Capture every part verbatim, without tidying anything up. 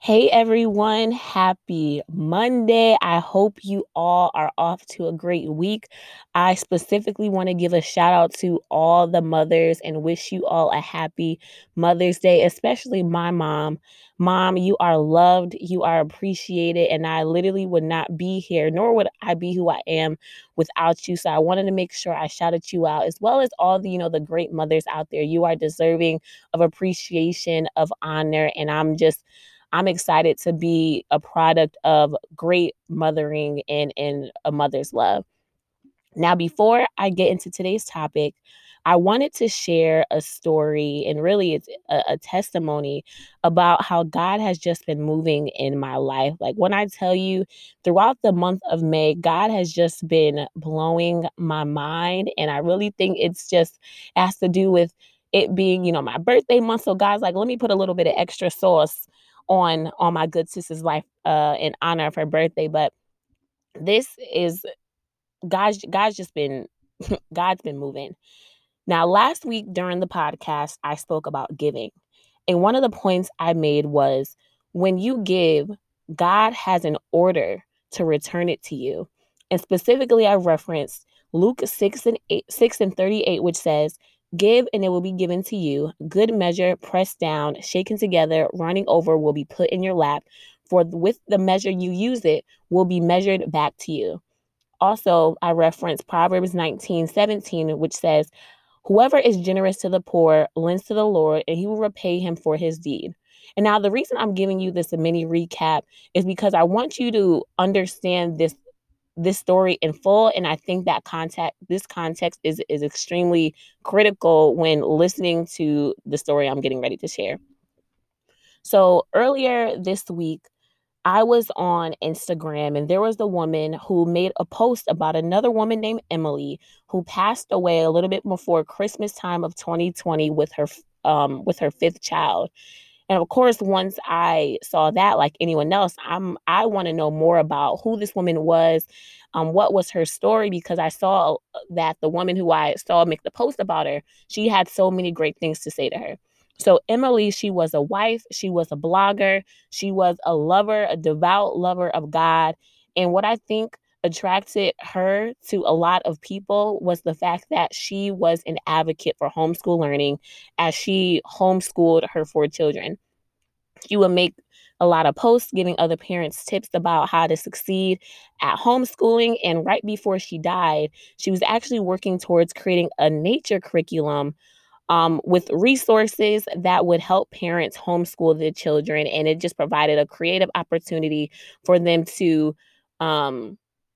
Hey everyone, happy Monday. I hope you all are off to a great week. I specifically want to give a shout out to all the mothers and wish you all a happy Mother's Day, especially my mom. Mom, you are loved, you are appreciated, and I literally would not be here, nor would I be who I am without you. So I wanted to make sure I shouted you out, as well as all the, you know, the great mothers out there. You are deserving of appreciation, of honor, and I'm just I'm excited to be a product of great mothering and, and a mother's love. Now, before I get into today's topic, I wanted to share a story, and really it's a, a testimony about how God has just been moving in my life. Like when I tell you, throughout the month of May, God has just been blowing my mind. And I really think it's just has to do with it being, you know, my birthday month. So God's like, let me put a little bit of extra sauce on on my good sister's life uh in honor of her birthday. But this is God's God's just been God's been moving. Now, last week during the podcast, I spoke about giving. And one of the points I made was when you give, God has an order to return it to you. And specifically, I referenced Luke six and eight, six and thirty-eight, which says, "Give and it will be given to you. Good measure, pressed down, shaken together, running over will be put in your lap. For with the measure you use it will be measured back to you." Also, I reference Proverbs nineteen seventeen, which says, "Whoever is generous to the poor lends to the Lord, and he will repay him for his deed." And now the reason I'm giving you this mini recap is because I want you to understand this this story in full. And I think that context this context is is extremely critical when listening to the story I'm getting ready to share. So earlier this week, I was on Instagram and there was the woman who made a post about another woman named Emily who passed away a little bit before Christmas time of twenty twenty with her um with her fifth child. And of course, once I saw that, like anyone else, I'm I want to know more about who this woman was, um, what was her story, because I saw that the woman who I saw make the post about her, she had so many great things to say to her. So Emily, she was a wife, she was a blogger, she was a lover, a devout lover of God. And what I think attracted her to a lot of people was the fact that she was an advocate for homeschool learning as she homeschooled her four children. She would make a lot of posts giving other parents tips about how to succeed at homeschooling. And right before she died, she was actually working towards creating a nature curriculum um, with resources that would help parents homeschool their children. And it just provided a creative opportunity for them to, um,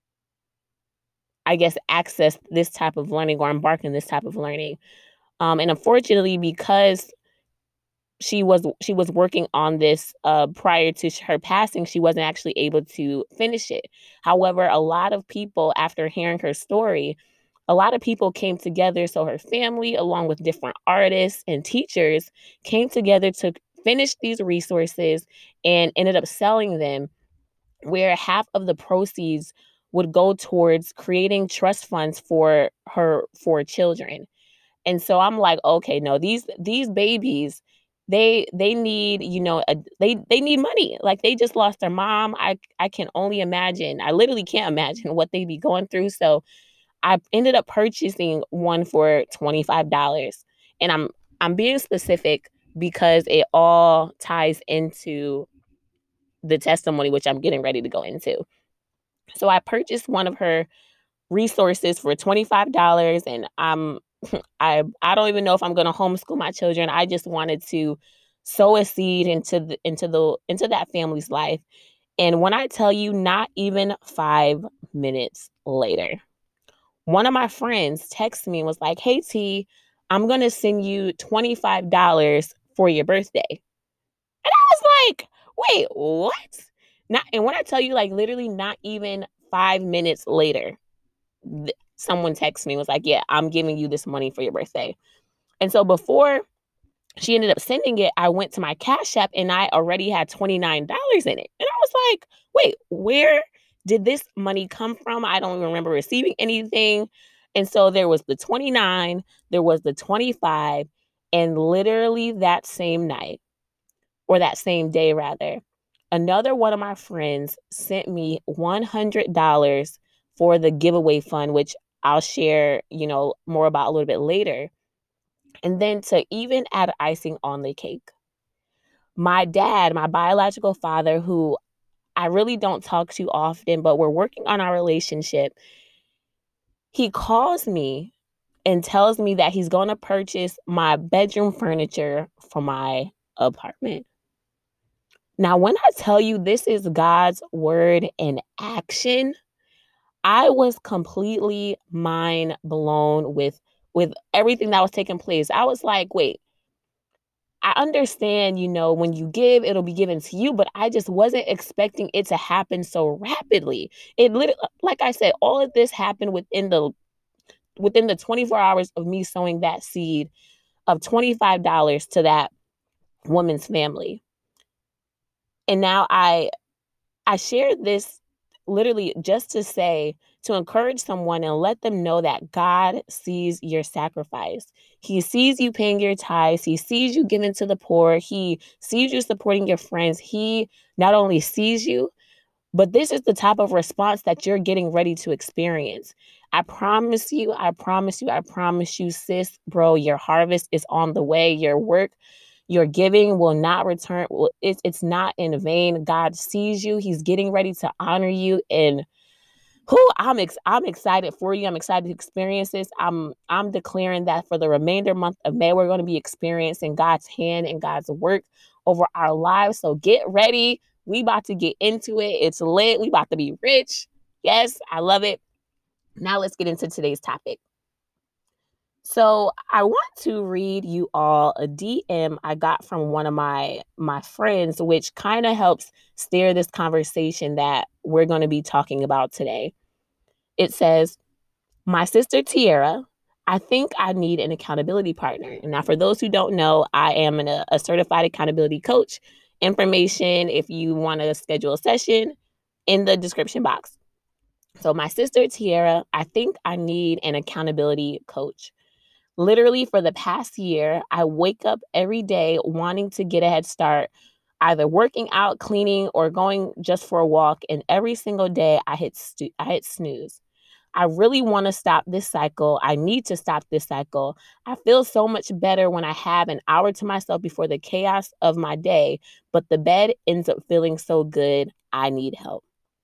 I guess, access this type of learning or embark in this type of learning. Um, and unfortunately, because she was she was working on this uh, prior to sh- her passing, she wasn't actually able to finish it. However, a lot of people, after hearing her story, a lot of people came together. So her family, along with different artists and teachers, came together to finish these resources and ended up selling them, where half of the proceeds would go towards creating trust funds for her for children. And so I'm like, okay, no, these these babies, they they need, you know, a, they they need money. Like they just lost their mom. I I can only imagine. I literally can't imagine what they'd be going through. So I ended up purchasing one for twenty-five dollars. And I'm I'm being specific because it all ties into the testimony which I'm getting ready to go into. So I purchased one of her resources for twenty-five dollars, and I'm I I don't even know if I'm going to homeschool my children. I just wanted to sow a seed into the into the into that family's life. And when I tell you, not even five minutes later, one of my friends texted me and was like, "Hey T, I'm going to send you twenty-five dollars for your birthday." And I was like, "Wait, what?" Not and when I tell you, like, literally not even five minutes later, th- someone texted me and was like, "Yeah, I'm giving you this money for your birthday." And so before she ended up sending it, I went to my Cash App and I already had twenty-nine dollars in it. And I was like, "Wait, where did this money come from? I don't even remember receiving anything." And so there was the twenty-nine, there was the twenty-five, and literally that same night, or that same day rather, Another one of my friends sent me one hundred dollars for the giveaway fund, which I'll share, you know, more about a little bit later. And then to even add icing on the cake, my dad, my biological father, who I really don't talk to often, but we're working on our relationship, he calls me and tells me that he's going to purchase my bedroom furniture for my apartment. Now, when I tell you this is God's word in action, I was completely mind blown with with everything that was taking place. I was like, wait, I understand, you know, when you give, it'll be given to you, but I just wasn't expecting it to happen so rapidly. It literally, like I said, all of this happened within the within the twenty-four hours of me sowing that seed of twenty-five dollars to that woman's family. And now I I shared this literally just to say, to encourage someone and let them know that God sees your sacrifice. He sees you paying your tithes. He sees you giving to the poor. He sees you supporting your friends. He not only sees you, but this is the type of response that you're getting ready to experience. I promise you, I promise you, I promise you, sis, bro, your harvest is on the way. Your work, your giving will not return. Well, it's it's not in vain. God sees you. He's getting ready to honor you. And who I'm ex- I'm excited for you. I'm excited to experience this. I'm I'm declaring that for the remainder month of May, we're going to be experiencing God's hand and God's work over our lives. So get ready. We about to get into it. It's lit. We about to be rich. Yes, I love it. Now let's get into today's topic. So I want to read you all a D M I got from one of my my friends, which kind of helps steer this conversation that we're going to be talking about today. It says, "My sister Tiara, I think I need an accountability partner." And now, for those who don't know, I am an, a, a certified accountability coach. Information, if you want to schedule a session, in the description box. So, my sister Tiara, I think I need an accountability coach. Literally, for the past year, I wake up every day wanting to get a head start, either working out, cleaning, or going just for a walk. And every single day, I hit stu- I hit snooze. I really want to stop this cycle. I need to stop this cycle. I feel so much better when I have an hour to myself before the chaos of my day, but the bed ends up feeling so good. I need help.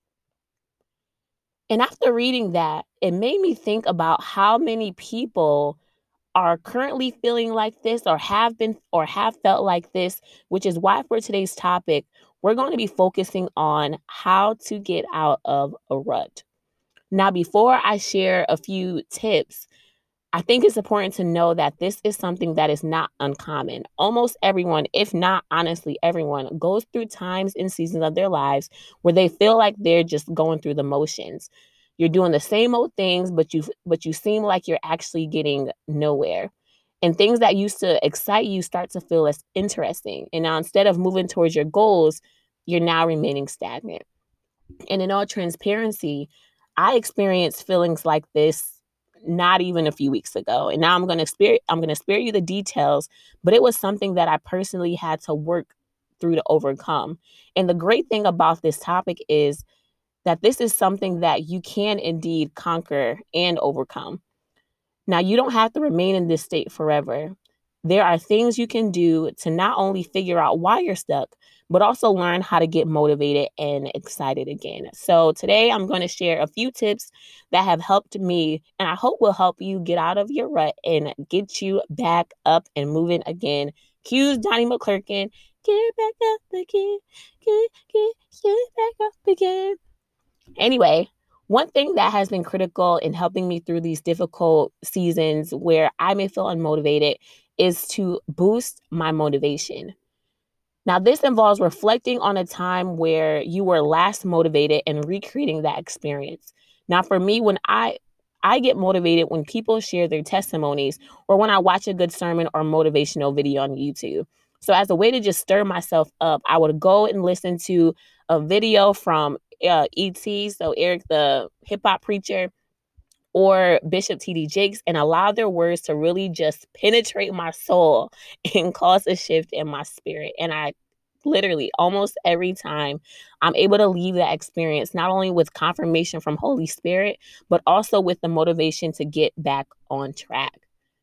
And after reading that, it made me think about how many people are currently feeling like this or have been or have felt like this, which is why for today's topic, we're going to be focusing on how to get out of a rut. Now, before I share a few tips, I think it's important to know that this is something that is not uncommon. Almost everyone, if not honestly everyone, goes through times and seasons of their lives where they feel like they're just going through the motions. You're doing the same old things, but you but you seem like you're actually getting nowhere. And things that used to excite you start to feel less interesting. And now instead of moving towards your goals, you're now remaining stagnant. And in all transparency, I experienced feelings like this not even a few weeks ago. And now I'm going to spare I'm going to spare you the details, but it was something that I personally had to work through to overcome. And the great thing about this topic is that this is something that you can indeed conquer and overcome. Now, you don't have to remain in this state forever. There are things you can do to not only figure out why you're stuck, but also learn how to get motivated and excited again. So, today I'm going to share a few tips that have helped me and I hope will help you get out of your rut and get you back up and moving again. Cues Donnie McClurkin. Get back up again. Get, get, get back up again. Anyway, one thing that has been critical in helping me through these difficult seasons where I may feel unmotivated is to boost my motivation. Now, this involves reflecting on a time where you were last motivated and recreating that experience. Now, for me, when I I get motivated when people share their testimonies or when I watch a good sermon or motivational video on YouTube. So as a way to just stir myself up, I would go and listen to a video from uh, E T, so Eric the hip hop preacher, or Bishop T D Jakes, and allow their words to really just penetrate my soul and cause a shift in my spirit. And I Literally, almost every time I'm able to leave that experience, not only with confirmation from Holy Spirit, but also with the motivation to get back on track.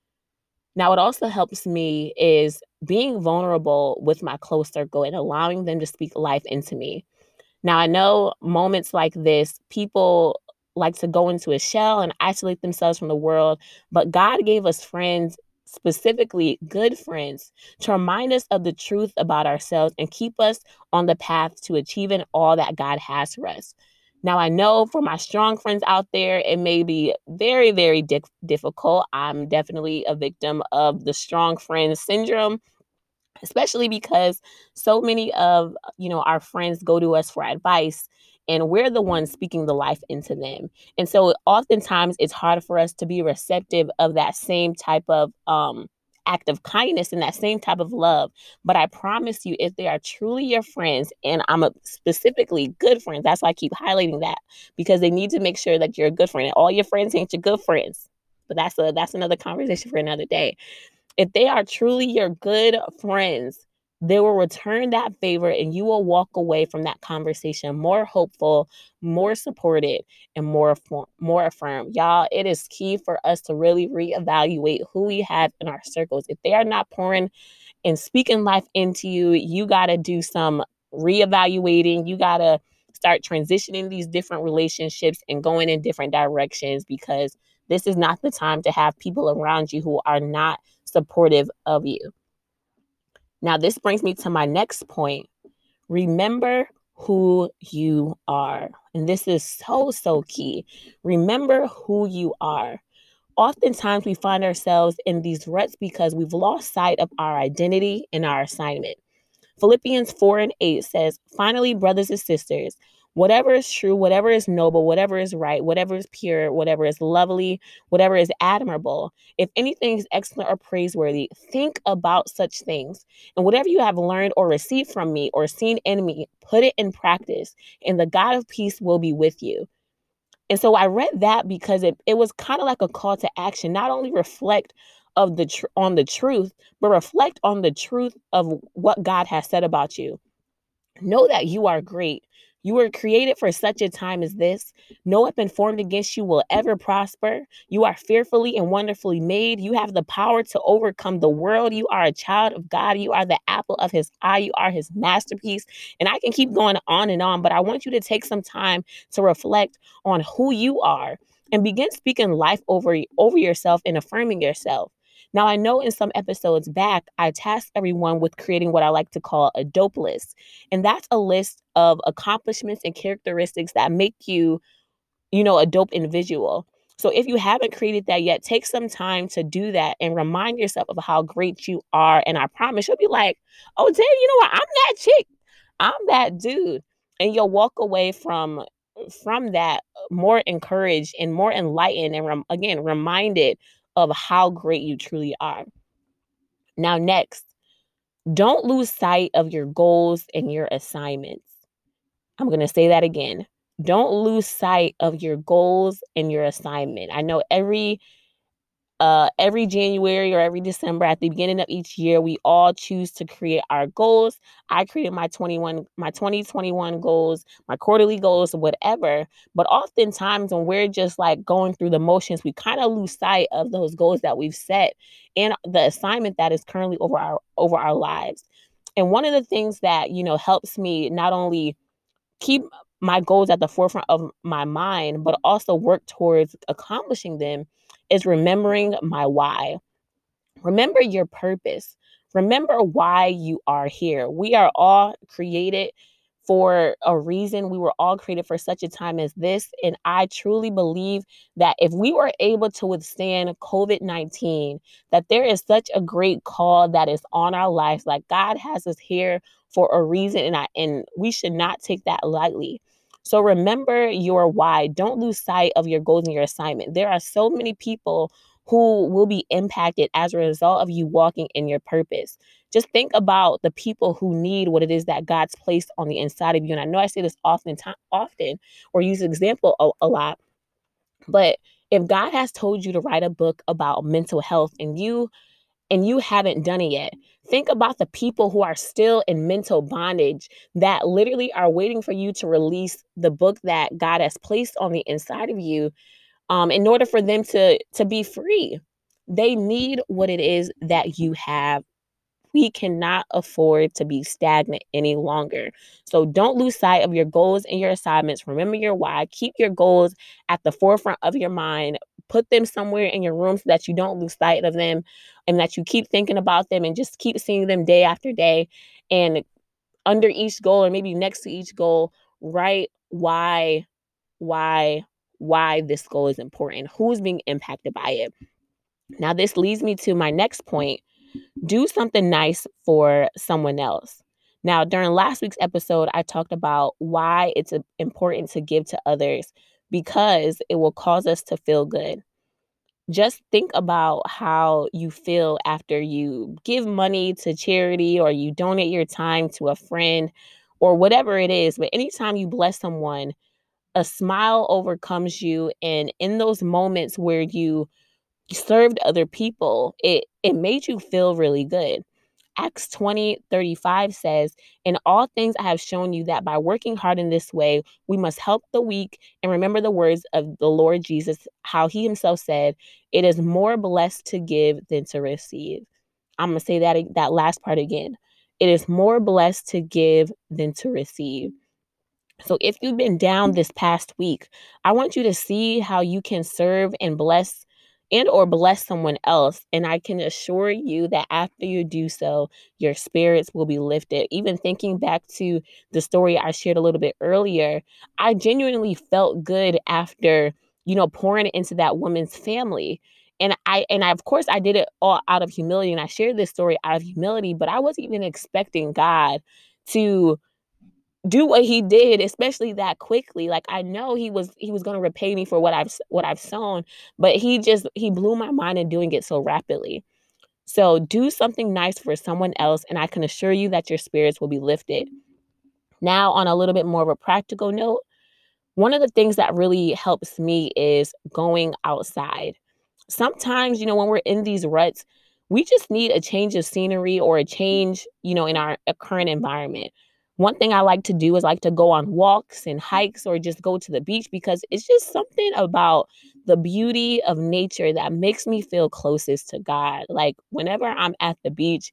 Now, what also helps me is being vulnerable with my close circle and allowing them to speak life into me. Now, I know moments like this, people like to go into a shell and isolate themselves from the world, but God gave us friends, specifically good friends, to remind us of the truth about ourselves and keep us on the path to achieving all that God has for us. Now, I know for my strong friends out there, it may be very, very di- difficult. I'm definitely a victim of the strong friend syndrome, especially because so many of, you know, our friends go to us for advice and we're the ones speaking the life into them. And so oftentimes it's hard for us to be receptive of that same type of um act of kindness and that same type of love. But I promise you, if they are truly your friends, and I'm a specifically good friends, that's why I keep highlighting that, because they need to make sure that you're a good friend. And all your friends ain't your good friends. But that's a that's another conversation for another day. If they are truly your good friends, they will return that favor and you will walk away from that conversation more hopeful, more supported, and more more affirmed. Y'all, it is key for us to really reevaluate who we have in our circles. If they are not pouring and speaking life into you, you got to do some reevaluating. You got to start transitioning these different relationships and going in different directions, because this is not the time to have people around you who are not supportive of you. Now, this brings me to my next point. Remember who you are. And this is so, so key. Remember who you are. Oftentimes, we find ourselves in these ruts because we've lost sight of our identity and our assignment. Philippians four and eight says, "Finally, brothers and sisters, whatever is true, whatever is noble, whatever is right, whatever is pure, whatever is lovely, whatever is admirable, if anything is excellent or praiseworthy, think about such things. And whatever you have learned or received from me or seen in me, put it in practice, and the God of peace will be with you." And so I read that because it, it was kind of like a call to action, not only reflect of the tr- on the truth, but reflect on the truth of what God has said about you. Know that you are great. You were created for such a time as this. No weapon formed against you will ever prosper. You are fearfully and wonderfully made. You have the power to overcome the world. You are a child of God. You are the apple of his eye. You are his masterpiece. And I can keep going on and on, but I want you to take some time to reflect on who you are and begin speaking life over, over yourself and affirming yourself. Now, I know in some episodes back, I tasked everyone with creating what I like to call a dope list. And that's a list of accomplishments and characteristics that make you, you know, a dope individual. So if you haven't created that yet, take some time to do that and remind yourself of how great you are. And I promise you'll be like, oh, damn, you know what? I'm that chick. I'm that dude. And you'll walk away from from that more encouraged and more enlightened and rem- again reminded of how great you truly are. Now, next, don't lose sight of your goals and your assignments. I'm going to say that again. Don't lose sight of your goals and your assignment. I know every uh, every January or every December at the beginning of each year, we all choose to create our goals. I created my twenty-one, my twenty twenty-one goals, my quarterly goals, whatever. But oftentimes when we're just like going through the motions, we kind of lose sight of those goals that we've set and the assignment that is currently over our over our lives. And one of the things that, you know, helps me not only keep my goals at the forefront of my mind, but also work towards accomplishing them is remembering my why. Remember your purpose. Remember why you are here. We are all created for a reason. We were all created for such a time as this. And I truly believe that if we were able to withstand COVID nineteen, that there is such a great call that is on our lives. Like God has us here for a reason, and I and we should not take that lightly. So remember your why. Don't lose sight of your goals and your assignment. There are so many people who will be impacted as a result of you walking in your purpose. Just think about the people who need what it is that God's placed on the inside of you. And I know I say this often, time, often, or use example a, a lot, but if God has told you to write a book about mental health and you and you haven't done it yet. Think about the people who are still in mental bondage that literally are waiting for you to release the book that God has placed on the inside of you, um, in order for them to, to be free. They need what it is that you have. We cannot afford to be stagnant any longer. So don't lose sight of your goals and your assignments. Remember your why. Keep your goals at the forefront of your mind. Put them somewhere in your room so that you don't lose sight of them and that you keep thinking about them and just keep seeing them day after day. And under each goal, or maybe next to each goal, write why, why, why this goal is important. Who's being impacted by it? Now, this leads me to my next point. Do something nice for someone else. Now, during last week's episode, I talked about why it's important to give to others, because it will cause us to feel good. Just think about how you feel after you give money to charity or you donate your time to a friend or whatever it is. But anytime you bless someone, a smile overcomes you. And in those moments where you served other people, it it made you feel really good. Acts twenty thirty-five says, "In all things I have shown you that by working hard in this way, we must help the weak and remember the words of the Lord Jesus, how he himself said, it is more blessed to give than to receive." I'm going to say that that last part again. It is more blessed to give than to receive. So if you've been down this past week, I want you to see how you can serve and bless and or bless someone else. And I can assure you that after you do so, your spirits will be lifted. Even thinking back to the story I shared a little bit earlier, I genuinely felt good after, you know, pouring into that woman's family. And I and I, of course, I did it all out of humility. And I shared this story out of humility, but I wasn't even expecting God to do what he did, especially that quickly. Like, I know he was he was going to repay me for what I've what I've sown, but he just he blew my mind in doing it so rapidly. So do something nice for someone else, and I can assure you that your spirits will be lifted. Now, on a little bit more of a practical note, one of the things that really helps me is going outside. Sometimes, you know, when we're in these ruts, we just need a change of scenery or a change, you know, in our uh, current environment. One thing I like to do is like to go on walks and hikes or just go to the beach, because it's just something about the beauty of nature that makes me feel closest to God. Like, whenever I'm at the beach,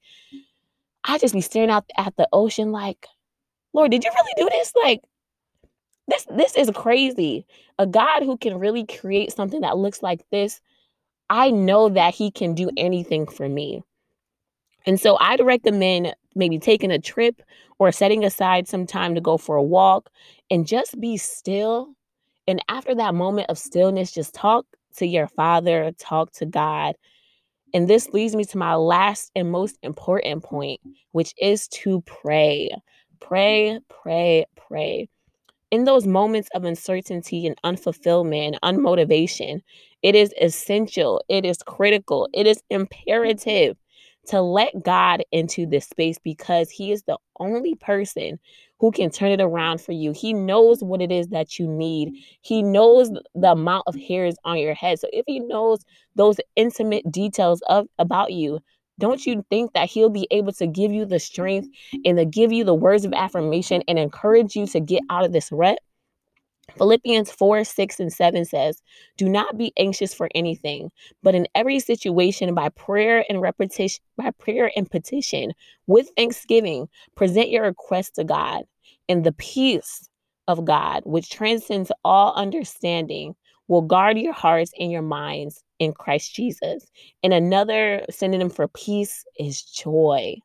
I just be staring out at the ocean like, Lord, did you really do this? Like, this this is crazy. A God who can really create something that looks like this, I know that he can do anything for me. And so I'd recommend maybe taking a trip or setting aside some time to go for a walk and just be still. And after that moment of stillness, just talk to your Father, talk to God. And this leads me to my last and most important point, which is to pray. Pray, pray, pray. In those moments of uncertainty and unfulfillment and unmotivation, it is essential, it is critical, it is imperative to let God into this space, because he is the only person who can turn it around for you. He knows what it is that you need. He knows the amount of hairs on your head. So if he knows those intimate details of about you, don't you think that he'll be able to give you the strength and to give you the words of affirmation and encourage you to get out of this rut? Philippians four, six, and seven says, "Do not be anxious for anything, but in every situation by prayer and repetition, by prayer and petition, with thanksgiving, present your requests to God, and the peace of God, which transcends all understanding, will guard your hearts and your minds in Christ Jesus." And another synonym for peace is joy.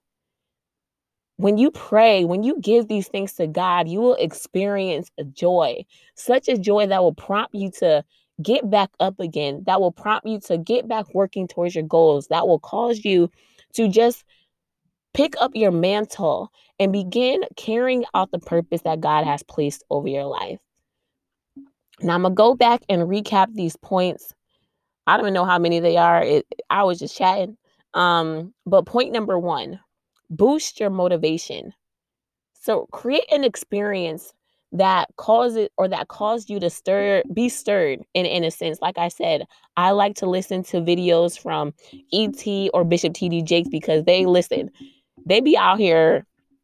When you pray, when you give these things to God, you will experience a joy, such a joy that will prompt you to get back up again, that will prompt you to get back working towards your goals, that will cause you to just pick up your mantle and begin carrying out the purpose that God has placed over your life. Now, I'm going to go back and recap these points. I don't even know how many they are. It, I was just chatting. Um, but point number one, boost your motivation. So create an experience that cause it or that caused you to stir be stirred in in a sense. Like I said, I like to listen to videos from E T or Bishop T D Jakes because they listen. They be out here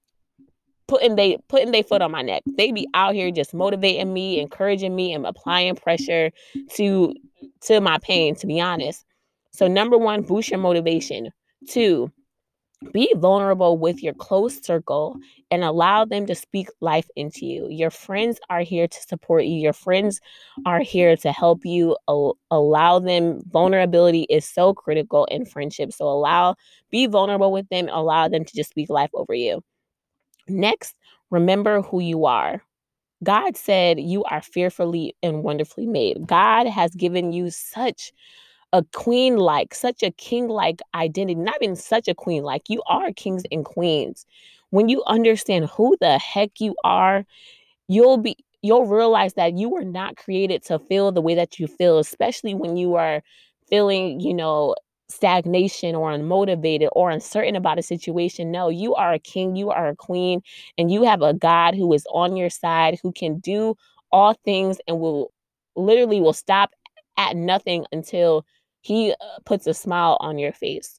putting they putting their foot on my neck. They be out here just motivating me, encouraging me, and applying pressure to to my pain, to be honest. So number one, boost your motivation. Two, be vulnerable with your close circle and allow them to speak life into you. Your friends are here to support you. Your friends are here to help you. Al- allow them. Vulnerability is so critical in friendship. So allow, be vulnerable with them. Allow them to just speak life over you. Next, remember who you are. God said you are fearfully and wonderfully made. God has given you such a queen like, such a king like identity, not even such a queen like. You are kings and queens. When you understand who the heck you are, you'll be you'll realize that you were not created to feel the way that you feel, especially when you are feeling, you know, stagnation or unmotivated or uncertain about a situation. No, you are a king, you are a queen, and you have a God who is on your side, who can do all things and will literally will stop at nothing until he uh, puts a smile on your face.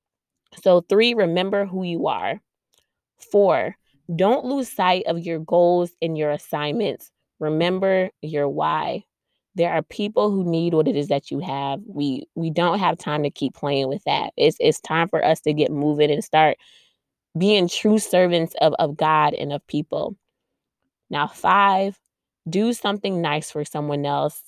So three, remember who you are. Four, don't lose sight of your goals and your assignments. Remember your why. There are people who need what it is that you have. We we don't have time to keep playing with that. It's it's time for us to get moving and start being true servants of, of God and of people. Now, five, do something nice for someone else.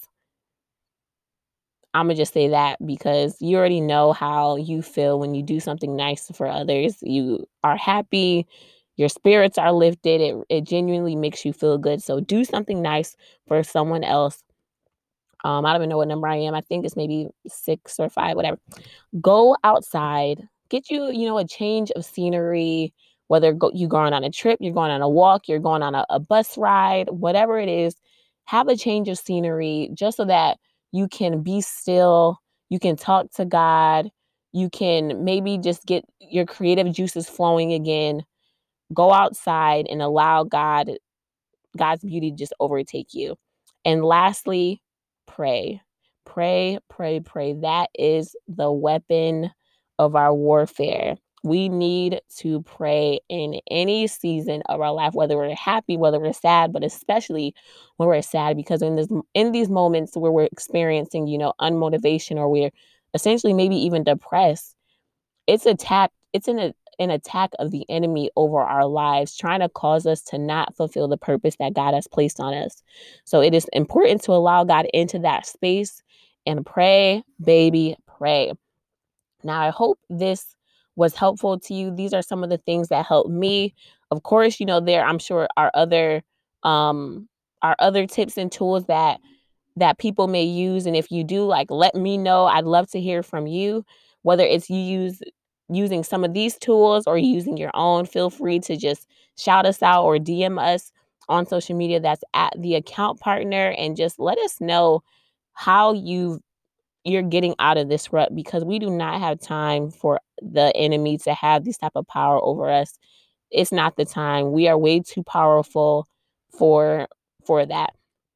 I'm gonna just say that because you already know how you feel when you do something nice for others. You are happy, your spirits are lifted. It it genuinely makes you feel good. So do something nice for someone else. Um, I don't even know what number I am. I think it's maybe six or five, whatever. Go outside, get you, you know, a change of scenery, whether go, you're going on a trip, you're going on a walk, you're going on a, a bus ride, whatever it is, have a change of scenery just so that you can be still, you can talk to God, you can maybe just get your creative juices flowing again. Go outside and allow God God's beauty just overtake you. And lastly, pray. Pray, pray, pray. That is the weapon of our warfare. We need to pray in any season of our life, whether we're happy, whether we're sad, but especially when we're sad, because in this in these moments where we're experiencing, you know, unmotivation or we're essentially maybe even depressed, it's attack it's an an attack of the enemy over our lives, trying to cause us to not fulfill the purpose that God has placed on us. So it is important to allow God into that space and pray, baby, pray. Now, I hope this was helpful to you. These are some of the things that helped me. Of course, you know, there I'm sure are other um are other tips and tools that that people may use. And if you do, like, let me know. I'd love to hear from you, whether it's you use using some of these tools or using your own. Feel free to just shout us out or D M us on social media. That's at the account partner, and just let us know how you you're getting out of this rut, because we do not have time for the enemy to have this type of power over us. It's not the time. We are way too powerful for for that.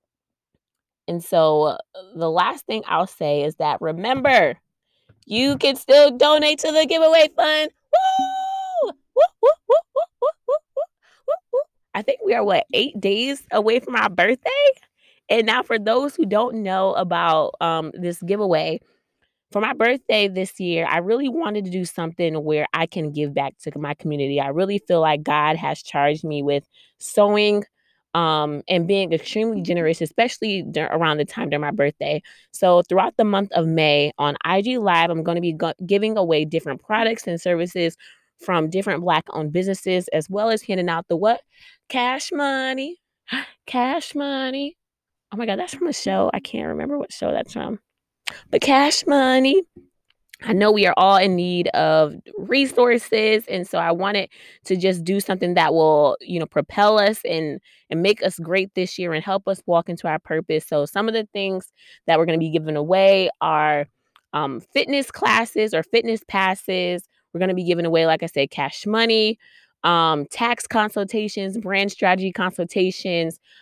And so uh, the last thing I'll say is that remember, you can still donate to the giveaway fund. Woo! Woo, woo, woo, woo, woo, woo, woo, woo, woo. I think we are what, eight days away from our birthday? And now for those who don't know about um this giveaway, for my birthday this year, I really wanted to do something where I can give back to my community. I really feel like God has charged me with sowing um, and being extremely generous, especially dur- around the time during my birthday. So, throughout the month of May on I G Live, I'm going to be go- giving away different products and services from different Black owned businesses, as well as handing out the what? Cash money. Cash money. Oh my God, that's from a show. I can't remember what show that's from. But cash money. I know we are all in need of resources, and so I wanted to just do something that will, you know, propel us and and make us great this year and help us walk into our purpose. So some of the things that we're going to be giving away are um, fitness classes or fitness passes. We're going to be giving away, like I said, cash money, um, tax consultations, brand strategy consultations,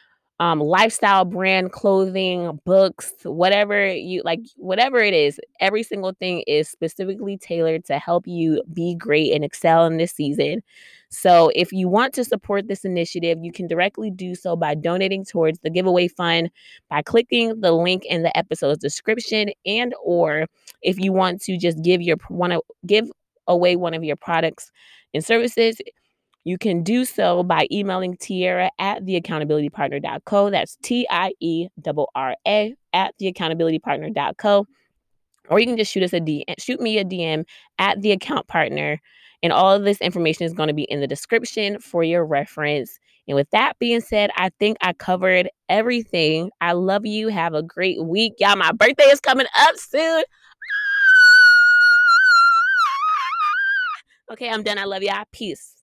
um, lifestyle brand, clothing, books, whatever you like, whatever it is, every single thing is specifically tailored to help you be great and excel in this season. So if you want to support this initiative, you can directly do so by donating towards the giveaway fund by clicking the link in the episode's description, and or if you want to just give your want to give away one of your products and services, you can do so by emailing Tiara at the accountability partner dot co. That's T I E R R A at the accountability partner dot co. Or you can just shoot us a D M, shoot me a D M at the account partner. And all of this information is going to be in the description for your reference. And with that being said, I think I covered everything. I love you. Have a great week. Y'all, my birthday is coming up soon. Okay, I'm done. I love y'all. Peace.